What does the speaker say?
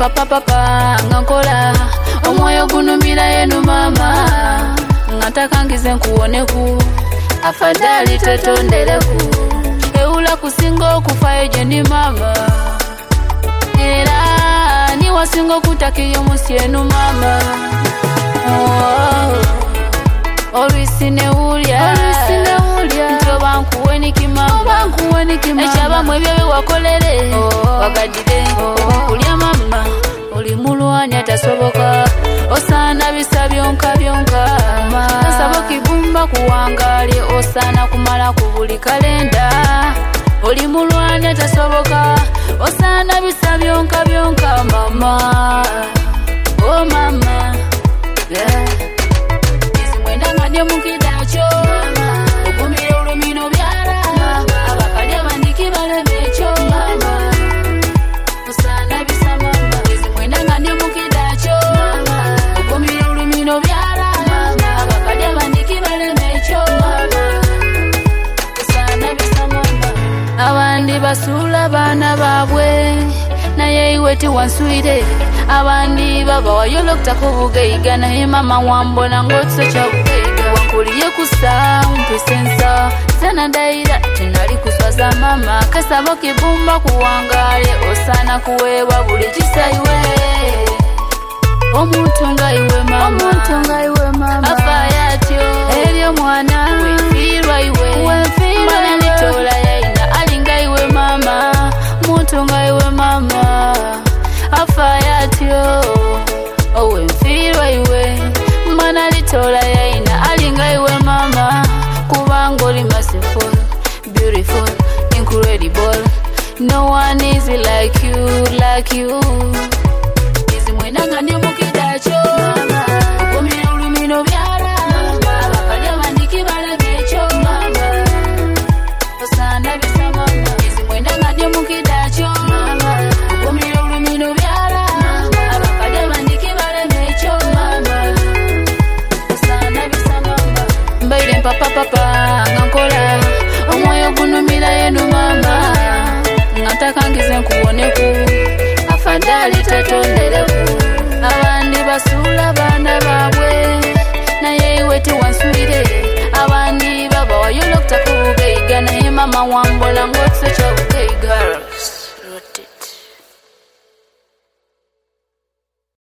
papa ngankola omwoyo gunumira yenu mama ngataka ngize nkuwoneku afadhali tetondeleku eula kusinga okufa eje ndi mama era ni wasinga kutakiyo musienu mama Orisine ulia Ntoba nkuwe nikimama Echaba mwebyewe wakolere Wagadide Kulia mama Oli muluani atasoboka Osana bisa byonka Nasabo kibumba kuwangali Osana kumala kubuli kalenda Oli muluani atasoboka Osana bisa byonka mama Oh mama Yeah Ndanganye mukidacho Okumire ulumino byara Abakalya bandiki balemecho Osana bisa mama Ndanganye mukidacho Okumire ulumino byara Abakalya bandiki balemecho Osana bisa mama Abandi basula bana babwe Naye iwe tiwansuire Abandi baba wayolokta kubugeiga Naye mama wambona ngotso chabugeiga Wakuliye kusa umpesensa Sana daira tinali kuswaza mama Kasabo kibumba kuwangale Osana kuwewa buli chisaiwe Omutunga iwe mama Afayatyo Elio mwana Wefirwa iwe Mana nitola yaina Alinga iwe mama Mutunga iwe mama Afayatyo Owe mfirwa iwe Mana litola yaina Alinga iwe mama Kubangoli merciful Beautiful Incredible No one is like you Izi mwenanga ndi mukidacho Ukumire ulumino byara Abakalya bandiki balemecho Osana bisa mama Izi mwenanga ndi mukidacho Ukumire ulumino byara Abakalya bandiki balemecho Osana bisa mama Mbaile papa ngankola Omwoyo gunumira yenu mama Ngataka ngize nkuwoneku Afadhali tetondeleku Abandi basula bana babwe Naye iwe tiwansuire Abandi baba wayolokta kubugeiga Naye mama wambola ngotso chabugeiga